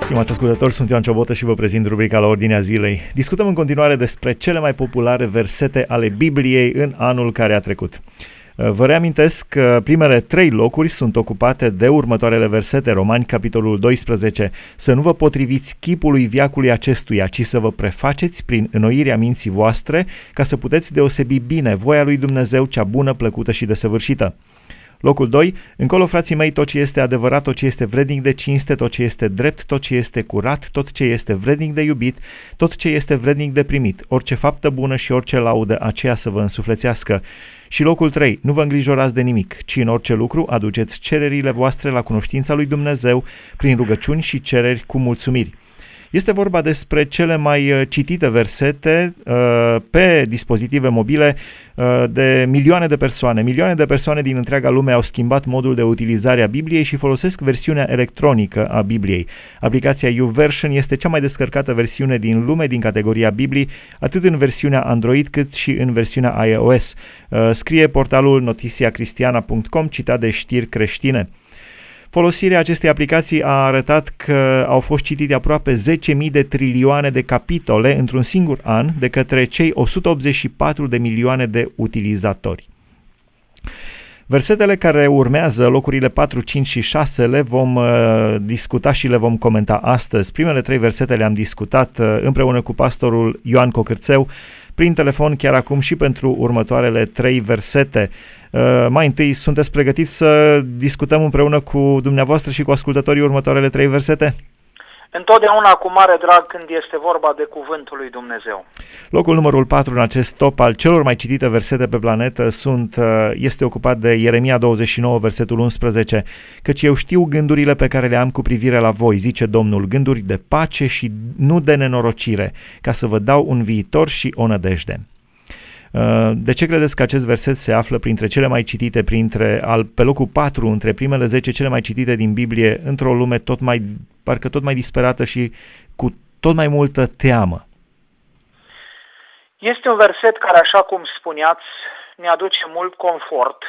Stimați ascultători, sunt Ioan Ciobotă și vă prezint rubrica La Ordinea Zilei. Discutăm în continuare despre cele mai populare versete ale Bibliei în anul care a trecut. Vă reamintesc că primele 3 locuri sunt ocupate de următoarele versete, Romani, capitolul 12. Să nu vă potriviți chipului veacului acestuia, ci să vă prefaceți prin înnoirea minții voastre, ca să puteți deosebi bine voia lui Dumnezeu, cea bună, plăcută și desăvârșită. Locul 2. Încolo, frații mei, tot ce este adevărat, tot ce este vrednic de cinste, tot ce este drept, tot ce este curat, tot ce este vrednic de iubit, tot ce este vrednic de primit, orice faptă bună și orice laudă, aceea să vă însuflețească. Și locul 3. Nu vă îngrijorați de nimic, ci în orice lucru aduceți cererile voastre la cunoștința lui Dumnezeu prin rugăciuni și cereri cu mulțumiri. Este vorba despre cele mai citite versete pe dispozitive mobile de milioane de persoane. Milioane de persoane din întreaga lume au schimbat modul de utilizare a Bibliei și folosesc versiunea electronică a Bibliei. Aplicația YouVersion este cea mai descărcată versiune din lume din categoria Biblii, atât în versiunea Android cât și în versiunea iOS. Scrie portalul noticiacristiana.com, citat de Știri Creștine. Folosirea acestei aplicații a arătat că au fost citite aproape 10.000 de trilioane de capitole într-un singur an de către cei 184 de milioane de utilizatori. Versetele care urmează, locurile 4, 5 și 6, le vom discuta și le vom comenta astăzi. Primele 3 versete le-am discutat împreună cu pastorul Ioan Cocârțeu prin telefon chiar acum și pentru următoarele 3 versete. Mai întâi, sunteți pregătiți să discutăm împreună cu dumneavoastră și cu ascultătorii următoarele 3 versete? Întotdeauna cu mare drag când este vorba de cuvântul lui Dumnezeu. Locul numărul 4 în acest top al celor mai citite versete pe planetă este ocupat de Ieremia 29, versetul 11, căci eu știu gândurile pe care le am cu privire la voi, zice Domnul, gânduri de pace și nu de nenorocire, ca să vă dau un viitor și o nădejde. De ce credeți că acest verset se află printre cele mai citite, pe locul 4, între primele 10 cele mai citite din Biblie, într-o lume parcă tot mai disperată și cu tot mai multă teamă? Este un verset care, așa cum spuneați, ne aduce mult confort,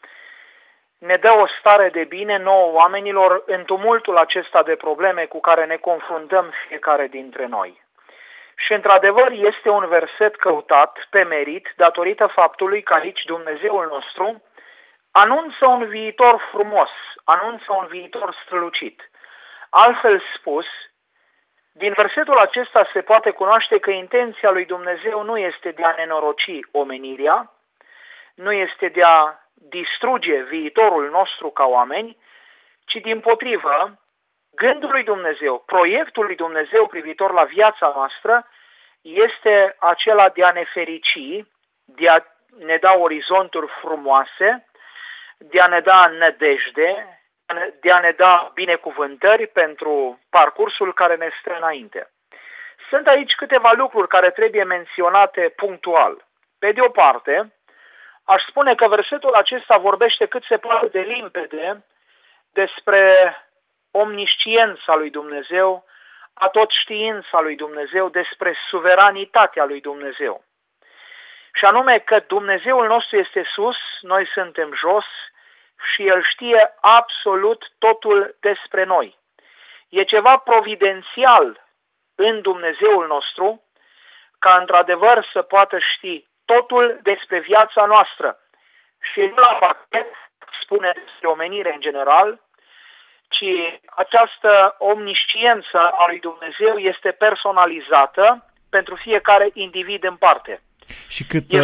ne dă o stare de bine nouă oamenilor în tumultul acesta de probleme cu care ne confruntăm fiecare dintre noi. Și într-adevăr este un verset căutat pe merit datorită faptului că aici Dumnezeul nostru anunță un viitor frumos, anunță un viitor strălucit. Altfel spus, din versetul acesta se poate cunoaște că intenția lui Dumnezeu nu este de a nenoroci omenirea, nu este de a distruge viitorul nostru ca oameni, ci dimpotrivă, gândul lui Dumnezeu, proiectul lui Dumnezeu privitor la viața noastră este acela de a ne ferici, de a ne da orizonturi frumoase, de a ne da nădejde, de a ne da binecuvântări pentru parcursul care ne stă înainte. Sunt aici câteva lucruri care trebuie menționate punctual. Pe de o parte, aș spune că versetul acesta vorbește cât se poate de limpede despre omnisciența lui Dumnezeu, atotștiința lui Dumnezeu, despre suveranitatea lui Dumnezeu. Și anume că Dumnezeul nostru este sus, noi suntem jos și El știe absolut totul despre noi. E ceva providențial în Dumnezeul nostru ca într-adevăr să poată ști totul despre viața noastră. Și nu la pachet spune despre omenire în general, ci această omnisciență a lui Dumnezeu este personalizată pentru fiecare individ în parte. Și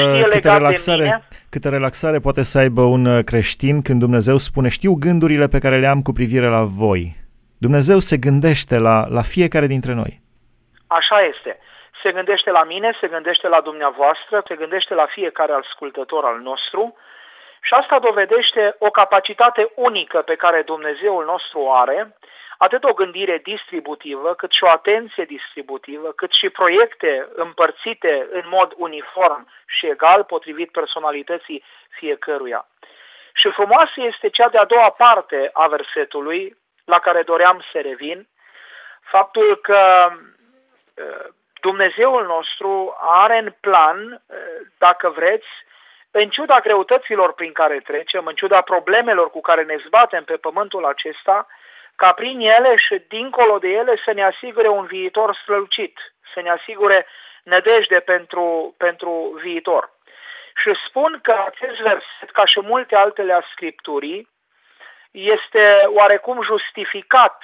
câtă relaxare poate să aibă un creștin când Dumnezeu spune, știu gândurile pe care le am cu privire la voi. Dumnezeu se gândește la fiecare dintre noi. Așa este. Se gândește la mine, se gândește la dumneavoastră, se gândește la fiecare ascultător al nostru. Și asta dovedește o capacitate unică pe care Dumnezeul nostru o are, atât o gândire distributivă, cât și o atenție distributivă, cât și proiecte împărțite în mod uniform și egal, potrivit personalității fiecăruia. Și frumoasă este cea de-a doua parte a versetului, la care doream să revin, faptul că Dumnezeul nostru are în plan, dacă vreți, în ciuda greutăților prin care trecem, în ciuda problemelor cu care ne zbatem pe pământul acesta, ca prin ele și dincolo de ele să ne asigure un viitor strălucit, să ne asigure nădejde pentru viitor. Și spun că acest verset, ca și multe altele a Scripturii, este oarecum justificat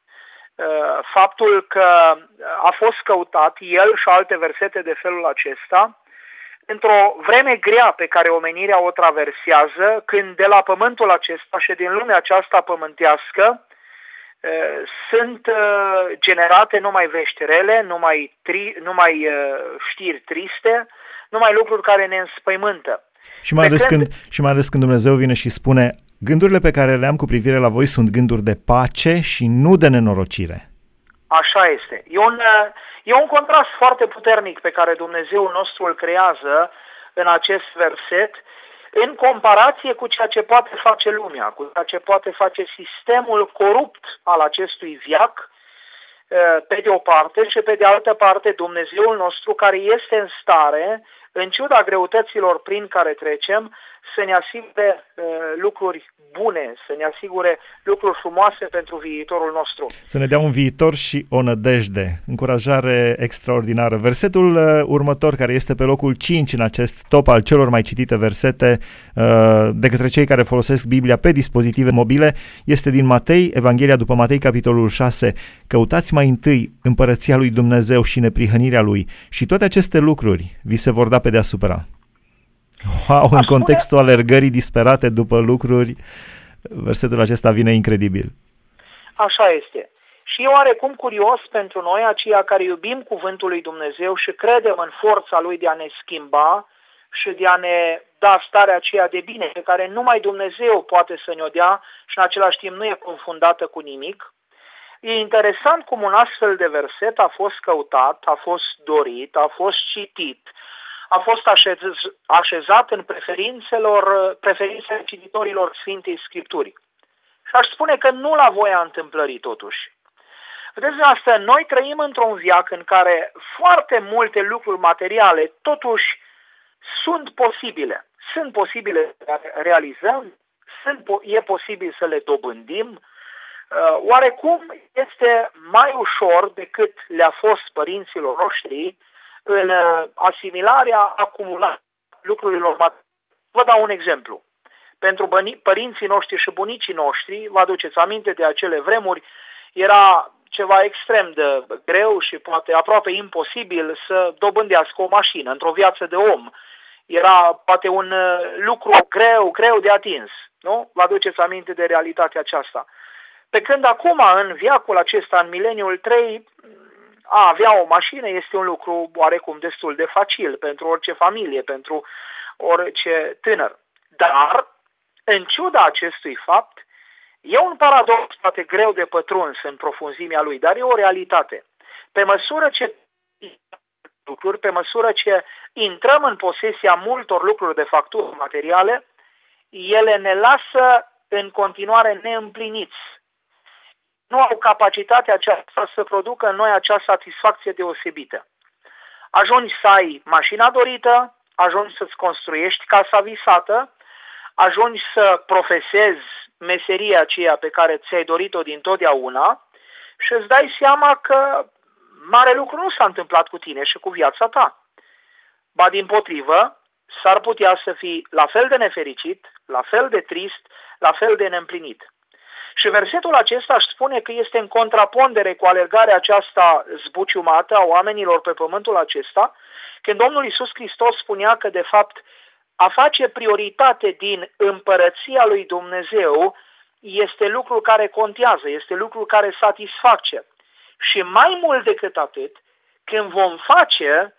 faptul că a fost căutat el și alte versete de felul acesta într-o vreme grea pe care omenirea o traversează, când de la pământul acesta și din lumea aceasta pământească sunt generate numai vești rele, numai știri triste, numai lucruri care ne înspăimântă. Și mai ales când Dumnezeu vine și spune: gândurile pe care le am cu privire la voi sunt gânduri de pace și nu de nenorocire. Așa este. E un contrast foarte puternic pe care Dumnezeu nostru îl creează în acest verset, în comparație cu ceea ce poate face lumea, cu ceea ce poate face sistemul corupt al acestui veac, pe de o parte, și pe de altă parte Dumnezeul nostru, care este în stare, în ciuda greutăților prin care trecem, să ne asigure lucruri bune, să ne asigure lucruri frumoase pentru viitorul nostru. Să ne dea un viitor și o nădejde. Încurajare extraordinară. Versetul următor, care este pe locul 5 în acest top al celor mai citite versete de către cei care folosesc Biblia pe dispozitive mobile, este din Matei, Evanghelia după Matei, capitolul 6. Căutați mai întâi împărăția lui Dumnezeu și neprihănirea lui și toate aceste lucruri vi se vor da pe deasupra. Wow, în contextul alergării disperate după lucruri, versetul acesta vine incredibil. Așa este. Și e oarecum curios pentru noi, aceia care iubim cuvântul lui Dumnezeu și credem în forța lui de a ne schimba și de a ne da starea aceea de bine, pe care numai Dumnezeu poate să ne-o dea și în același timp nu e confundată cu nimic. E interesant cum un astfel de verset a fost căutat, a fost dorit, a fost citit, a fost așezat în preferințele cititorilor Sfintei Scripturii. Și aș spune că nu la voia întâmplării totuși. Vedeți, asta, noi trăim într-un veac în care foarte multe lucruri materiale totuși sunt posibile. Sunt posibile să realizăm, e posibil să le dobândim. Oarecum este mai ușor decât le-a fost părinților noștri în asimilarea, acumularea lucrurilor materiale. Vă dau un exemplu. Pentru părinții noștri și bunicii noștri, vă aduceți aminte de acele vremuri, era ceva extrem de greu și poate aproape imposibil să dobândească o mașină într-o viață de om. Era poate un lucru greu de atins. Nu? Vă aduceți aminte de realitatea aceasta. Pe când acum, în veacul acesta, în mileniul 3, a avea o mașină este un lucru oarecum destul de facil pentru orice familie, pentru orice tânăr. Dar, în ciuda acestui fapt, e un paradox poate greu de pătruns în profunzimea lui, dar e o realitate. Pe măsură ce intrăm în posesia multor lucruri de factură materiale, ele ne lasă în continuare neîmpliniți. Nu au capacitatea aceasta să producă în noi acea satisfacție deosebită. Ajungi să ai mașina dorită, ajungi să-ți construiești casa visată, ajungi să profesezi meseria aceea pe care ți-ai dorit-o dintotdeauna și îți dai seama că mare lucru nu s-a întâmplat cu tine și cu viața ta. Ba dimpotrivă, s-ar putea să fii la fel de nefericit, la fel de trist, la fel de neîmplinit. Și versetul acesta își spune că este în contrapondere cu alergarea aceasta zbuciumată a oamenilor pe pământul acesta, când Domnul Iisus Hristos spunea că, de fapt, a face prioritate din împărăția lui Dumnezeu este lucrul care contează, este lucrul care satisface. Și mai mult decât atât, când vom face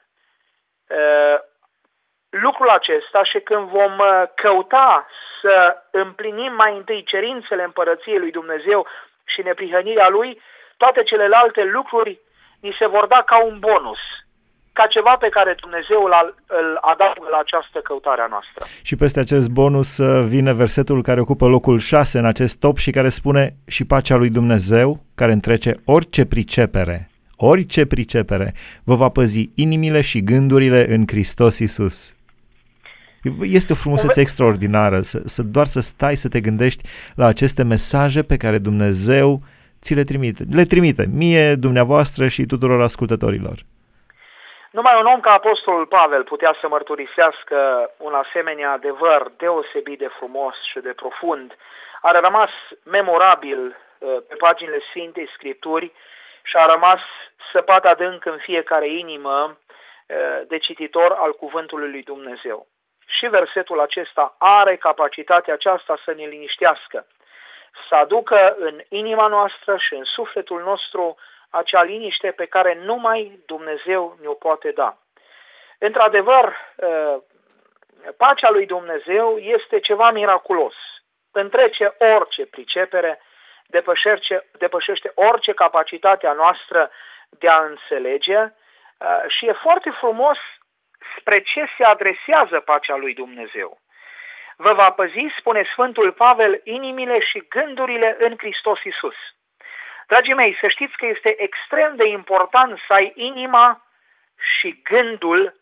lucrul acesta și când vom căuta să împlinim mai întâi cerințele împărăției lui Dumnezeu și neprihănirea lui, toate celelalte lucruri ni se vor da ca un bonus, ca ceva pe care Dumnezeu îl adaugă la această căutare a noastră. Și peste acest bonus vine versetul care ocupă locul 6 în acest top și care spune: și pacea lui Dumnezeu, care întrece orice pricepere, vă va păzi inimile și gândurile în Hristos Iisus. Este o frumusețe extraordinară doar să stai să te gândești la aceste mesaje pe care Dumnezeu le trimite mie, dumneavoastră și tuturor ascultătorilor. Numai un om ca Apostolul Pavel putea să mărturisească un asemenea adevăr deosebit de frumos și de profund. A rămas memorabil pe paginile Sfintei Scripturi și a rămas săpat adânc în fiecare inimă de cititor al Cuvântului lui Dumnezeu. Și versetul acesta are capacitatea aceasta să ne liniștească, să aducă în inima noastră și în sufletul nostru acea liniște pe care numai Dumnezeu ne-o poate da. Într-adevăr, pacea lui este ceva miraculos. Întrece orice pricepere, depășește orice capacitate a noastră de a înțelege și e foarte frumos spre ce se adresează pacea lui Dumnezeu. Vă va păzi, spune Sfântul Pavel, inimile și gândurile în Hristos Iisus. Dragii mei, să știți că este extrem de important să ai inima și gândul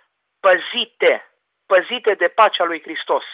păzite de pacea lui Hristos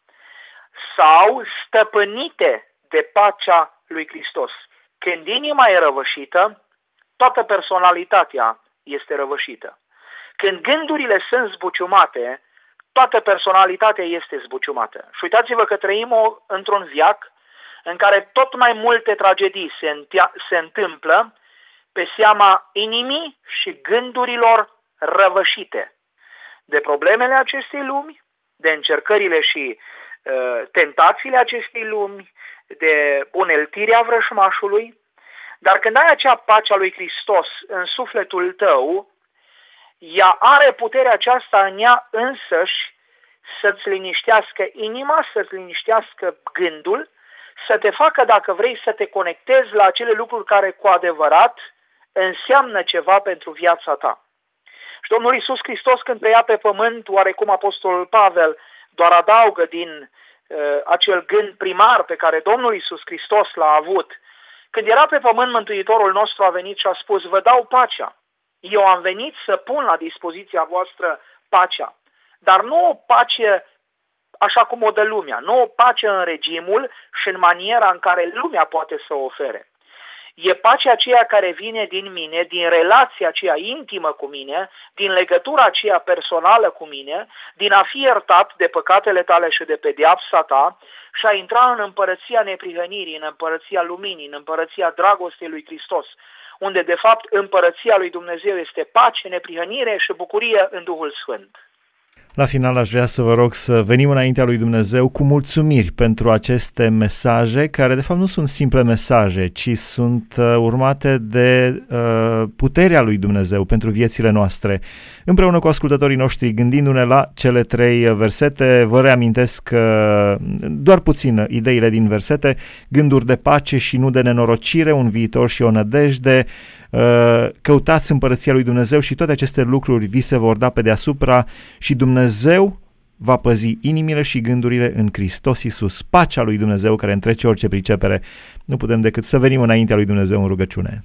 sau stăpânite de pacea lui Hristos. Când inima e răvășită, toată personalitatea este răvășită. Când gândurile sunt zbuciumate, toată personalitatea este zbuciumată. Și uitați-vă că trăim într-un veac în care tot mai multe tragedii se întâmplă pe seama inimii și gândurilor răvășite de problemele acestei lumi, de încercările și tentațiile acestei lumi, de uneltirea vrășmașului. Dar când ai acea pace a lui Hristos în sufletul tău, ea are puterea aceasta în ea însăși să-ți liniștească inima, să-ți liniștească gândul, să te facă, dacă vrei, să te conectezi la acele lucruri care cu adevărat înseamnă ceva pentru viața ta. Și Domnul Iisus Hristos, când trăia pe pământ, oarecum Apostolul Pavel doar adaugă din acel gând primar pe care Domnul Iisus Hristos l-a avut. Când era pe pământ, Mântuitorul nostru a venit și a spus: vă dau pacea. Eu am venit să pun la dispoziția voastră pacea. Dar nu o pace așa cum o dă lumea, nu o pace în regimul și în maniera în care lumea poate să o ofere. E pacea aceea care vine din mine, din relația aceea intimă cu mine, din legătura aceea personală cu mine, din a fi iertat de păcatele tale și de pedeapsa ta și a intra în împărăția neprihănirii, în împărăția luminii, în împărăția dragostei lui Hristos, unde de fapt împărăția lui Dumnezeu este pace, neprihănire și bucurie în Duhul Sfânt. La final aș vrea să vă rog să venim înaintea lui Dumnezeu cu mulțumiri pentru aceste mesaje, care de fapt nu sunt simple mesaje, ci sunt urmate de puterea lui Dumnezeu pentru viețile noastre. Împreună cu ascultătorii noștri, gândindu-ne la cele 3 versete, vă reamintesc doar puțin ideile din versete: gânduri de pace și nu de nenorocire, un viitor și o nădejde, căutați împărăția lui Dumnezeu și toate aceste lucruri vi se vor da pe deasupra și Dumnezeu va păzi inimile și gândurile în Hristos Iisus. Pacea lui Dumnezeu care întrece orice pricepere. Nu putem decât să venim înaintea lui Dumnezeu în rugăciune.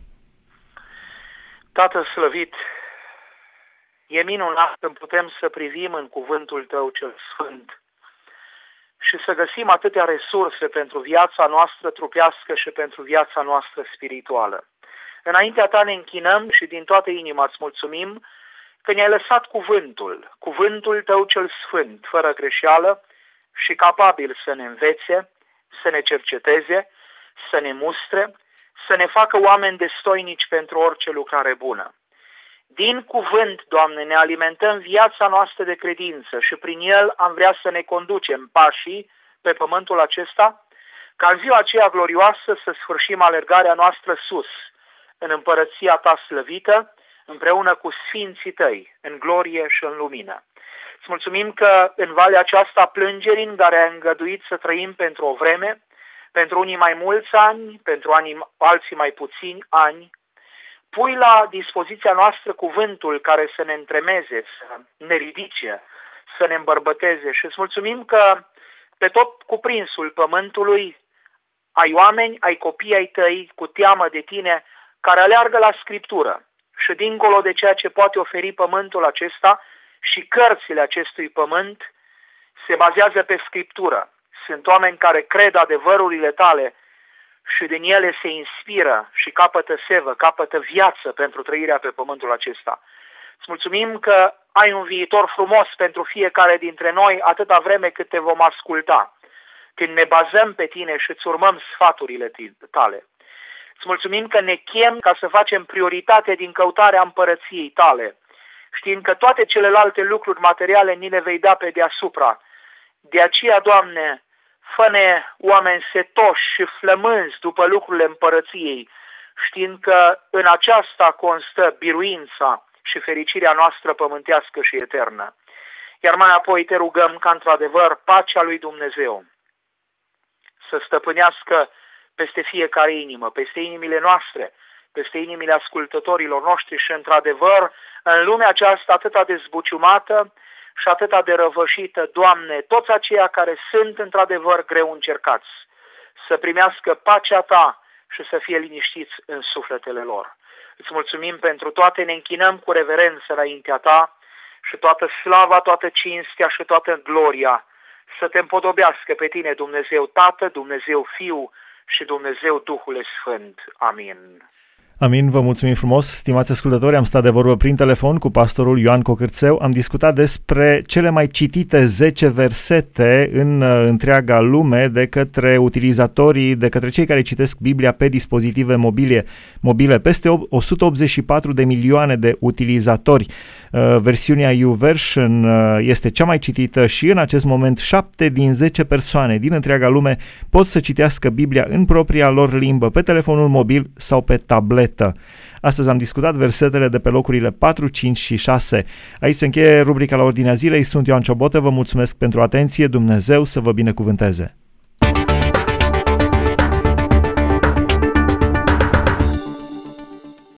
Tată slăvit, e minunat când putem să privim în cuvântul Tău cel Sfânt și să găsim atâtea resurse pentru viața noastră trupească și pentru viața noastră spirituală. Înaintea Ta ne închinăm și din toată inima îți mulțumim că ne-ai lăsat cuvântul Tău cel Sfânt, fără greșeală și capabil să ne învețe, să ne cerceteze, să ne mustre, să ne facă oameni destoinici pentru orice lucrare bună. Din cuvânt, Doamne, ne alimentăm viața noastră de credință și prin el am vrea să ne conducem pașii pe pământul acesta, ca în ziua aceea glorioasă să sfârșim alergarea noastră sus, în împărăția Ta slăvită, împreună cu sfinții Tăi, în glorie și în lumină. Îți mulțumim că în valea aceasta plângerii în care ai îngăduit să trăim pentru o vreme, pentru unii mai mulți ani, pentru alții mai puțini ani, pui la dispoziția noastră cuvântul care să ne întremeze, să ne ridice, să ne îmbărbăteze și îți mulțumim că pe tot cuprinsul pământului ai oameni, ai copii ai Tăi cu teamă de Tine, care aleargă la Scriptură și dincolo de ceea ce poate oferi pământul acesta și cărțile acestui pământ se bazează pe Scriptură. Sunt oameni care cred adevărurile Tale și din ele se inspiră și capătă sevă, capătă viață pentru trăirea pe pământul acesta. Îți mulțumim că ai un viitor frumos pentru fiecare dintre noi atâta vreme cât te vom asculta, când ne bazăm pe tine și îți urmăm sfaturile tale. Îți mulțumim că ne chem ca să facem prioritate din căutarea împărăției tale, știind că toate celelalte lucruri materiale ni le vei da pe deasupra. De aceea, Doamne, fă-ne oameni setoși și flămânzi după lucrurile împărăției, știind că în aceasta constă biruința și fericirea noastră pământească și eternă. Iar mai apoi te rugăm ca într-adevăr pacea lui Dumnezeu să stăpânească peste fiecare inimă, peste inimile noastre, peste inimile ascultătorilor noștri și într-adevăr în lumea aceasta atâta de zbuciumată și atâta de răvășită, Doamne, toți aceia care sunt într-adevăr greu încercați, să primească pacea Ta și să fie liniștiți în sufletele lor. Îți mulțumim pentru toate, ne închinăm cu reverență înaintea Ta și toată slava, toată cinstea și toată gloria să te împodobească pe Tine, Dumnezeu Tată, Dumnezeu Fiu și Dumnezeu Duhul Sfânt. Amin. Amin, vă mulțumim frumos, stimați ascultători, am stat de vorbă prin telefon cu pastorul Ioan Cocârțeu, am discutat despre cele mai citite 10 versete în întreaga lume de către utilizatorii, de către cei care citesc Biblia pe dispozitive mobile, peste 184 de milioane de utilizatori. Versiunea YouVersion este cea mai citită și în acest moment 7 din 10 persoane din întreaga lume pot să citească Biblia în propria lor limbă, pe telefonul mobil sau pe tabletă. Astăzi am discutat versetele de pe locurile 4, 5 și 6. Aici se încheie rubrica La Ordinea Zilei. Sunt Ioan Ciobotă, vă mulțumesc pentru atenție, Dumnezeu să vă binecuvânteze.